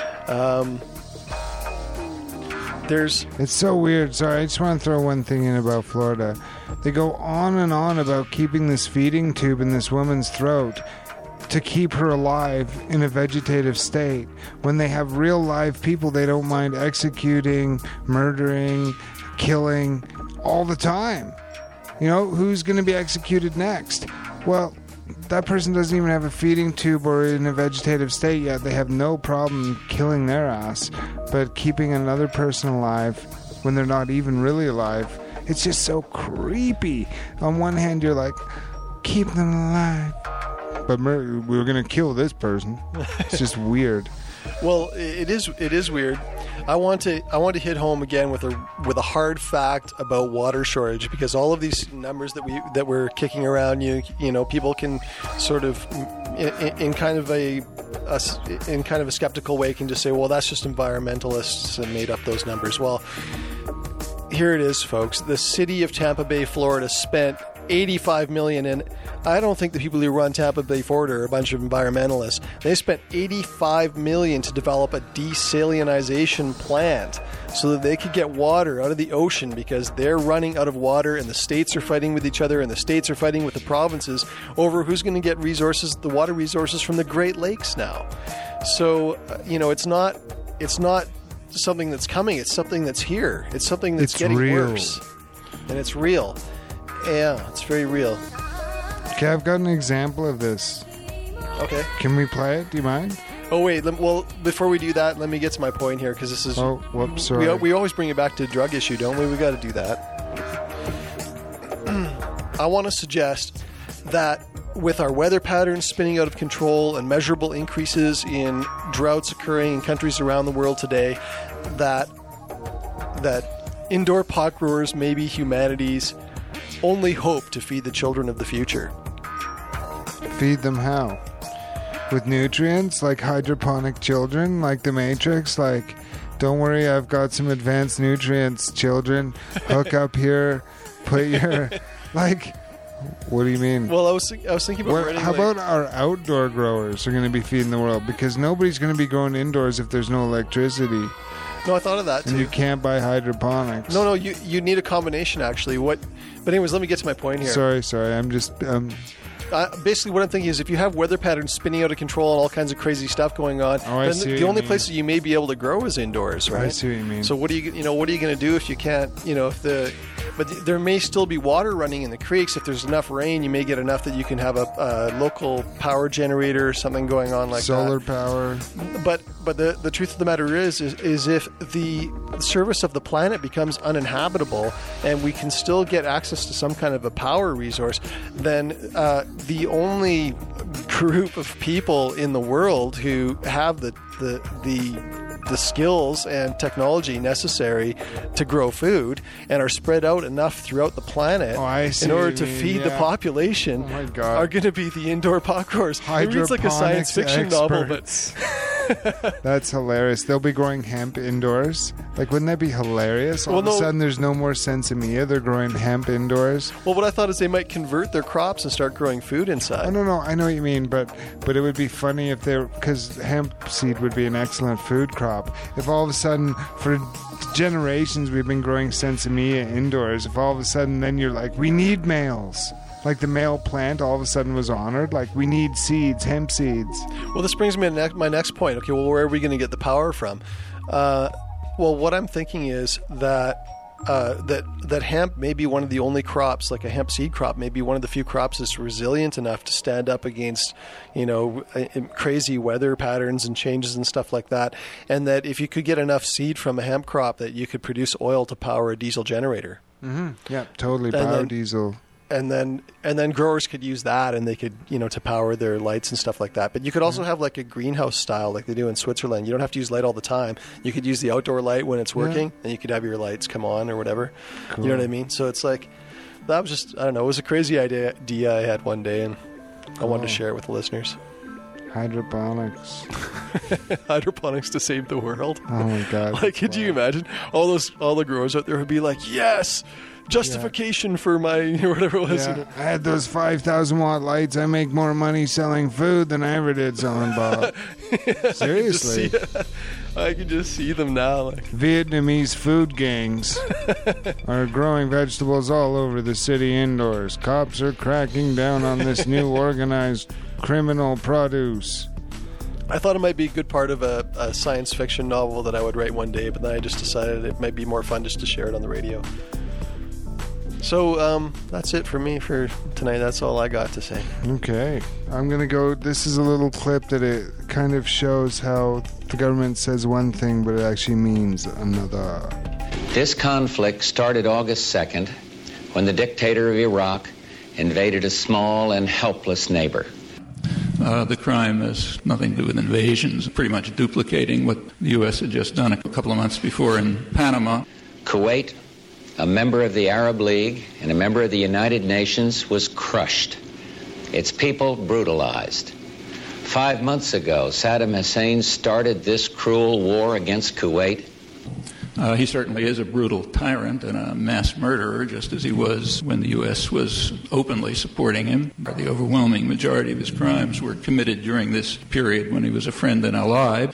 It's so weird. Sorry, I just want to throw one thing in about Florida. They go on and on about keeping this feeding tube in this woman's throat to keep her alive in a vegetative state. When they have real live people they don't mind executing, murdering, killing all the time. Who's going to be executed next? Well, that person doesn't even have a feeding tube or in a vegetative state yet. They have no problem killing their ass. But keeping another person alive when they're not even really alive, it's just so creepy. On one hand, you're like, keep them alive, but we're going to kill this person. It's just weird. Well, it is weird. I want to hit home again with a hard fact about water shortage, because all of these numbers that we're kicking around, people can sort of in kind of a skeptical way can just say, well, that's just environmentalists and made up those numbers. Well, here it is, folks. The city of Tampa Bay, Florida spent $85 million, and I don't think the people who run Tampa Bay, Florida are a bunch of environmentalists. They spent $85 million to develop a desalinization plant so that they could get water out of the ocean, because they're running out of water, and the states are fighting with each other, and the states are fighting with the provinces over who's going to get the water resources from the Great Lakes now. So, it's not something that's coming, it's something that's here. It's something that's getting worse. And it's real. Yeah, it's very real. Okay, I've got an example of this. Okay. Can we play it? Do you mind? Oh, wait. Well, before we do that, let me get to my point here, because this is... Oh, whoops, sorry. We always bring it back to the drug issue, don't we? We got to do that. I want to suggest that with our weather patterns spinning out of control and measurable increases in droughts occurring in countries around the world today, that indoor pot growers may be humanity's only hope to feed the children of the future. Feed them how? With nutrients, like hydroponic children, like the Matrix, like, don't worry, I've got some advanced nutrients, children. Hook up here, put your, like, what do you mean? Well, I was thinking about how about our outdoor growers are going to be feeding the world? Because nobody's going to be growing indoors if there's no electricity. No, I thought of that too. And you can't buy hydroponics. No, you need a combination, actually. But anyways, let me get to my point here. Sorry. I'm just... basically, what I'm thinking is, if you have weather patterns spinning out of control and all kinds of crazy stuff going on, then the only places you may be able to grow is indoors, right? I see what you mean. So what are you going to do if you can't, but there may still be water running in the creeks. If there's enough rain, you may get enough that you can have a local power generator or something going on like solar that. Power. But the truth of the matter is if the surface of the planet becomes uninhabitable and we can still get access to some kind of a power resource, then the only group of people in the world who have the skills and technology necessary to grow food and are spread out enough throughout the planet in order to feed the population are going to be the indoor pot growers. It reads like a science fiction novel, but That's hilarious. They'll be growing hemp indoors. Like, wouldn't that be hilarious? All of a sudden, there's no more sensimilla. They're growing hemp indoors. Well, what I thought is they might convert their crops and start growing food inside. Oh, no, I know what you mean, but it would be funny if they're, because hemp seed would be an excellent food crop. If all of a sudden, for generations, we've been growing sensimilla indoors, if all of a sudden then you're like, we need males. Like the male plant all of a sudden was honored. Like, we need seeds, hemp seeds. Well, this brings me to my next point. Okay, well, where are we going to get the power from? Well, what I'm thinking is that that hemp may be one of the only crops, like a hemp seed crop, may be one of the few crops that's resilient enough to stand up against, crazy weather patterns and changes and stuff like that. And that if you could get enough seed from a hemp crop, that you could produce oil to power a diesel generator. Mm-hmm. Yeah, totally. Biodiesel. And then growers could use that, and they could, to power their lights and stuff like that. But you could also have like a greenhouse style, like they do in Switzerland. You don't have to use light all the time. You could use the outdoor light when it's working, and you could have your lights come on or whatever. Cool. You know what I mean? So it's like, that was just, I don't know, it was a crazy idea I had one day, and I wanted to share it with the listeners. Hydroponics. Hydroponics to save the world. Oh my God. Like, could you imagine? All the growers out there would be like, yes! Justification for my whatever it was. Yeah. I had those 5,000 watt lights. I make more money selling food than I ever did selling Bob. Seriously. I can just see them now. Vietnamese food gangs are growing vegetables all over the city indoors. Cops are cracking down on this new organized criminal produce. I thought it might be a good part of a science fiction novel that I would write one day, but then I just decided it might be more fun just to share it on the radio. So that's it for me for tonight. That's all I got to say. Okay. I'm going to go. This is a little clip that it kind of shows how the government says one thing, but it actually means another. This conflict started August 2nd when the dictator of Iraq invaded a small and helpless neighbor. The crime has nothing to do with invasions, pretty much duplicating what the U.S. had just done a couple of months before in Panama. Kuwait, a member of the Arab League and a member of the United Nations, was crushed. Its people brutalized. 5 months ago, Saddam Hussein started this cruel war against Kuwait. He certainly is a brutal tyrant and a mass murderer, just as he was when the U.S. was openly supporting him. The overwhelming majority of his crimes were committed during this period when he was a friend and ally.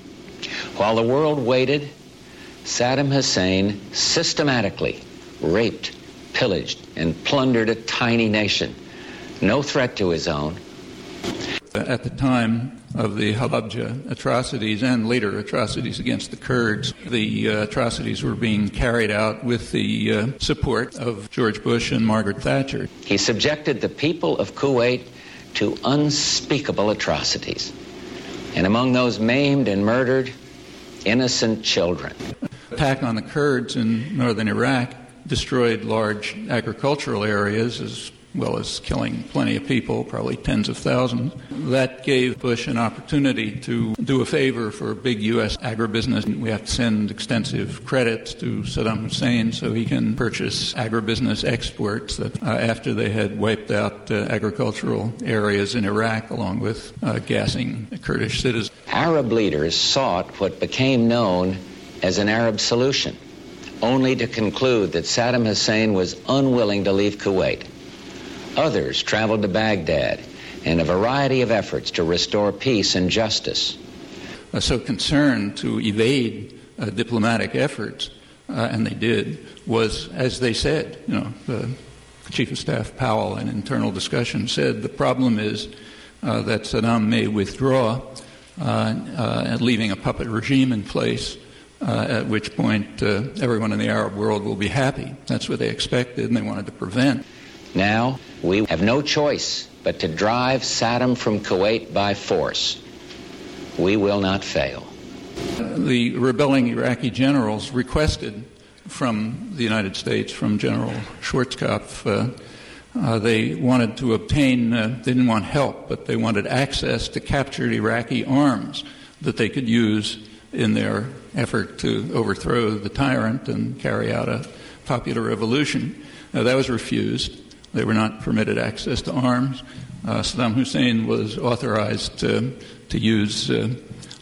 While the world waited, Saddam Hussein systematically raped, pillaged, and plundered a tiny nation. No threat to his own. At the time of the Halabja atrocities and later atrocities against the Kurds, the atrocities were being carried out with the support of George Bush and Margaret Thatcher. He subjected the people of Kuwait to unspeakable atrocities. And among those maimed and murdered, innocent children. Attack on the Kurds in northern Iraq destroyed large agricultural areas as well as killing plenty of people, probably tens of thousands. That gave Bush an opportunity to do a favor for big U.S. agribusiness. We have to send extensive credits to Saddam Hussein so he can purchase agribusiness exports that after they had wiped out agricultural areas in Iraq along with gassing Kurdish citizens. Arab leaders sought what became known as an Arab solution, only to conclude that Saddam Hussein was unwilling to leave Kuwait. Others traveled to Baghdad in a variety of efforts to restore peace and justice. So concerned to evade diplomatic efforts, and they did, was, as they said, the Chief of Staff Powell in internal discussion said the problem is that Saddam may withdraw, leaving a puppet regime in place, at which point everyone in the Arab world will be happy. That's what they expected, and they wanted to prevent. Now, we have no choice but to drive Saddam from Kuwait by force. We will not fail. The rebelling Iraqi generals requested from the United States, from General Schwarzkopf, they wanted to obtain, they didn't want help, but they wanted access to captured Iraqi arms that they could use in their effort to overthrow the tyrant and carry out a popular revolution. That was refused. They were not permitted access to arms. Saddam Hussein was authorized to use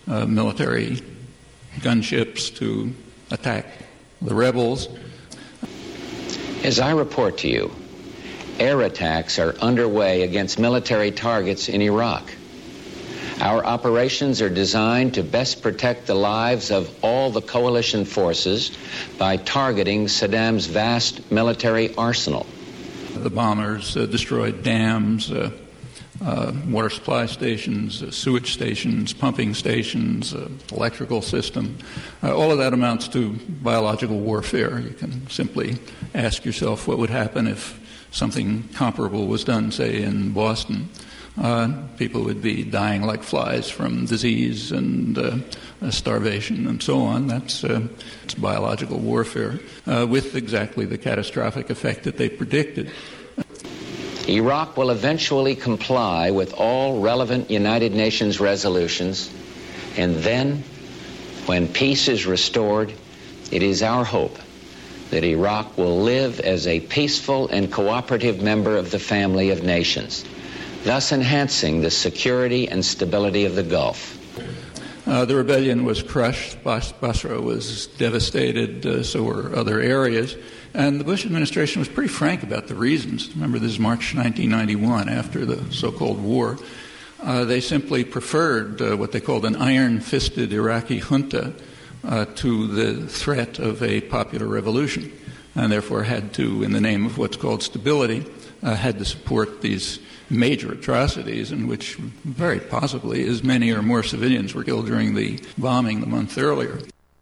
military gunships to attack the rebels. As I report to you, air attacks are underway against military targets in Iraq. Our operations are designed to best protect the lives of all the coalition forces by targeting Saddam's vast military arsenal. The bombers destroyed dams, water supply stations, sewage stations, pumping stations, electrical system. All of that amounts to biological warfare. You can simply ask yourself what would happen if something comparable was done, say, in Boston. People would be dying like flies from disease and starvation and so on. It's biological warfare with exactly the catastrophic effect that they predicted. Iraq will eventually comply with all relevant United Nations resolutions, and then, when peace is restored, it is our hope that Iraq will live as a peaceful and cooperative member of the family of nations, thus enhancing the security and stability of the Gulf. The rebellion was crushed. Basra was devastated, so were other areas. And the Bush administration was pretty frank about the reasons. Remember, this is March 1991, after the so-called war. They simply preferred what they called an iron-fisted Iraqi junta to the threat of a popular revolution, and therefore had to, in the name of what's called stability, had to support these major atrocities in which very possibly as many or more civilians were killed during the bombing the month earlier.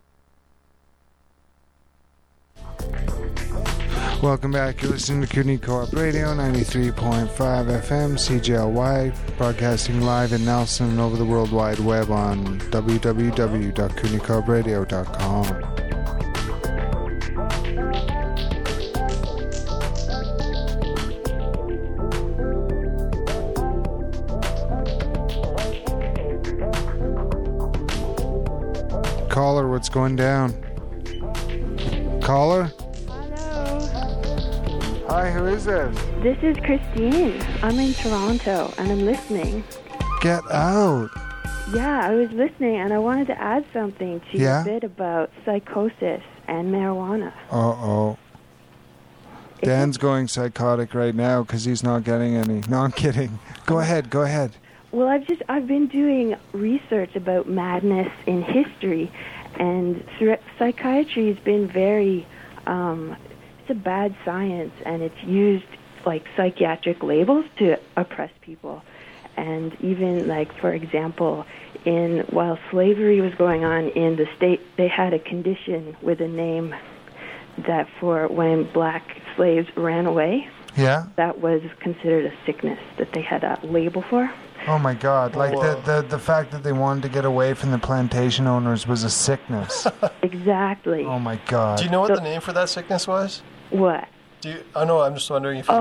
Welcome back. You're listening to CUNY Co-op Radio, 93.5 FM, CJLY, broadcasting live in Nelson and over the World Wide Web on www.cunycoopradio.com. Caller, what's going down? Caller? Hi, who is this? This is Christine. I'm in Toronto, and I'm listening. Get out. Yeah, I was listening, and I wanted to add something to your bit about psychosis and marijuana. Uh-oh. Dan's going psychotic right now because he's not getting any. No, I'm kidding. Go ahead. Well, I've been doing research about madness in history, and psychiatry has been very... it's a bad science, and it's used like psychiatric labels to oppress people. And even like, for example, while slavery was going on in the state, they had a condition with a name that for when black slaves ran away, that was considered a sickness that they had a label for. Oh my God! Like the fact that they wanted to get away from the plantation owners was a sickness. Exactly. Oh my God! Do you know what the name for that sickness was? What? I know. I'm just wondering if.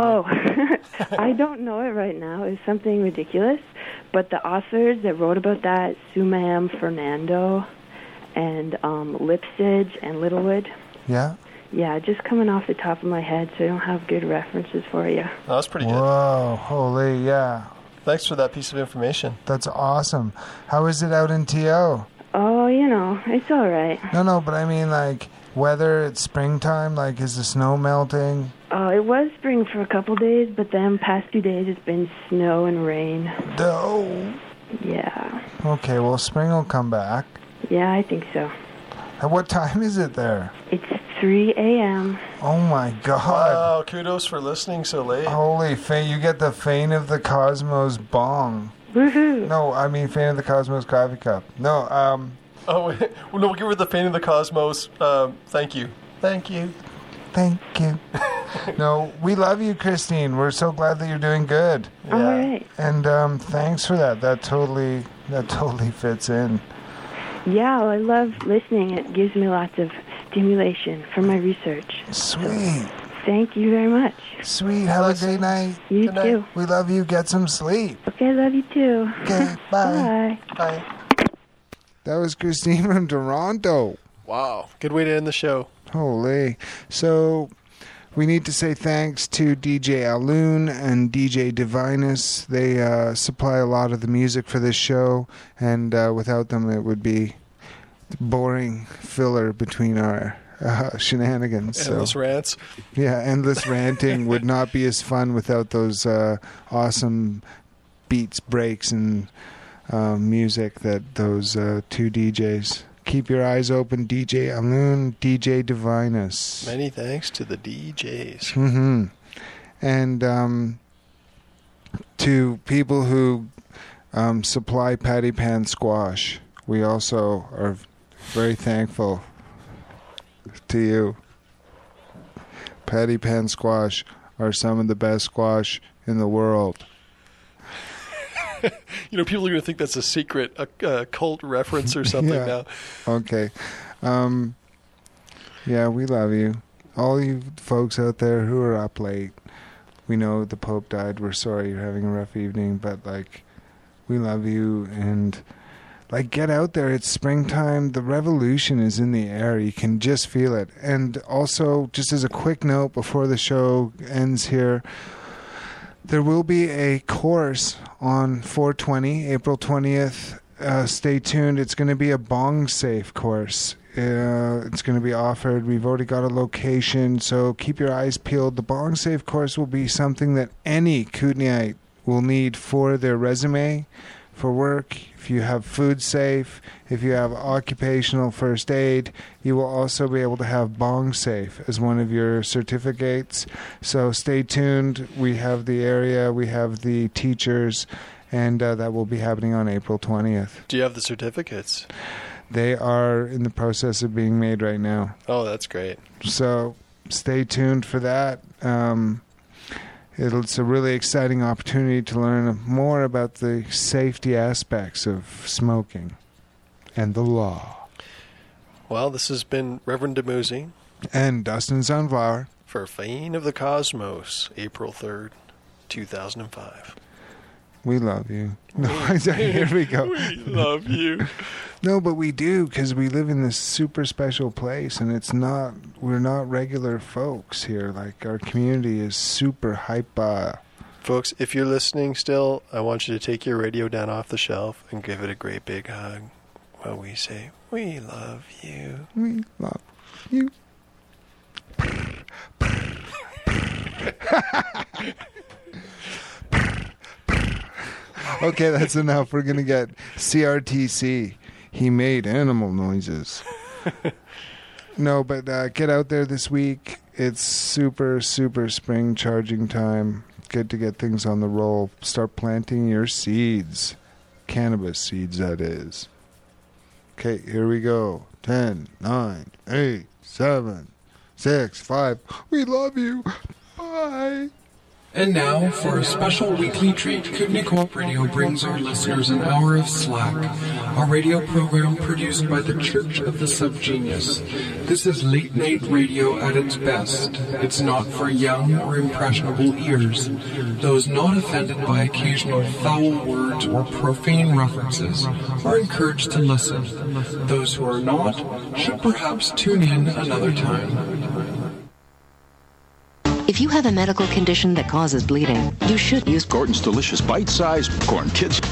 I don't know it right now. It's something ridiculous, but the authors that wrote about that, Sumam Fernando, and Lipsage and Littlewood. Yeah. Yeah, just coming off the top of my head, so I don't have good references for you. Oh, that's pretty good. Whoa! Holy, yeah. Thanks for that piece of information. That's awesome. How is it out in TO? Oh, it's all right. No, but I mean, like, weather, it's springtime, like, is the snow melting? Oh, it was spring for a couple days, but then past 2 days it's been snow and rain. No. Yeah. Okay, well, spring will come back. Yeah, I think so. At what time is it there? It's 3 a.m. Oh, my God. Wow, kudos for listening so late. Holy you get the Fane of the Cosmos bong. Woohoo. No, I mean Fane of the Cosmos coffee cup. No, Oh, wait. Well, no, we'll give her the Fane of the Cosmos. Thank you. Thank you. Thank you. No, we love you, Christine. We're so glad that you're doing good. Yeah. All right. And thanks for that. That totally fits in. Yeah, well, I love listening. It gives me lots of stimulation for my research. Sweet. Thank you very much. Sweet. Have a great night. You Good too. night. We love you. Get some sleep. Okay, I love you too. Okay, bye. Bye. Bye. That was Christine from Toronto. Wow. Good way to end the show. Holy. So, We need to say thanks to DJ Alun and DJ Divinus. They supply a lot of the music for this show, and without them it would be boring filler between our shenanigans. Endless rants. Yeah, endless ranting would not be as fun without those awesome beats, breaks, and music that those two DJs. Keep your eyes open, DJ Alun, DJ Divinus. Many thanks to the DJs. Mm-hmm. And to people who supply Patty Pan Squash, we also are very thankful to you. Patty Pan Squash are some of the best squash in the world. You know, people are going to think that's a secret, a cult reference or something now. Okay. Yeah, we love you. All you folks out there who are up late, we know the Pope died. We're sorry you're having a rough evening, but, like, we love you. And, like, get out there. It's springtime. The revolution is in the air. You can just feel it. And also, just as a quick note before the show ends here, there will be a course on 420, April 20th. Stay tuned. It's going to be a bong safe course. It's going to be offered. We've already got a location, so keep your eyes peeled. The bong safe course will be something that any Kootenaite will need for their resume, for work. If you have food safe, if you have occupational first aid, you will also be able to have bong safe as one of your certificates. So stay tuned. We have the area, we have the teachers, and that will be happening on April 20th. Do you have the certificates? They are in the process of being made right now. Oh, that's great. So stay tuned for that. It's a really exciting opportunity to learn more about the safety aspects of smoking and the law. Well, this has been Reverend DeMuzi and Dustin Sunflower for Fane of the Cosmos, April 3rd, 2005. We love you. No, here we go. We love you. No, but we do, because we live in this super special place, and we're not regular folks here. Like, our community is super hyper. Folks, if you're listening still, I want you to take your radio down off the shelf and give it a great big hug while we say, we love you. We love you. Okay, that's enough. We're going to get CRTC. He made animal noises. No, but get out there this week. It's super, super spring charging time. Good to get things on the roll. Start planting your seeds. Cannabis seeds, that is. Okay, here we go. 10, 9, 8, 7, 6, 5. We love you. Bye. And now, for a special weekly treat, Kootenai Co-op Radio brings our listeners an hour of Slack, a radio program produced by the Church of the Subgenius. This is late-night radio at its best. It's not for young or impressionable ears. Those not offended by occasional foul words or profane references are encouraged to listen. Those who are not should perhaps tune in another time. If you have a medical condition that causes bleeding, you should use Gordon's delicious bite-sized corn kids.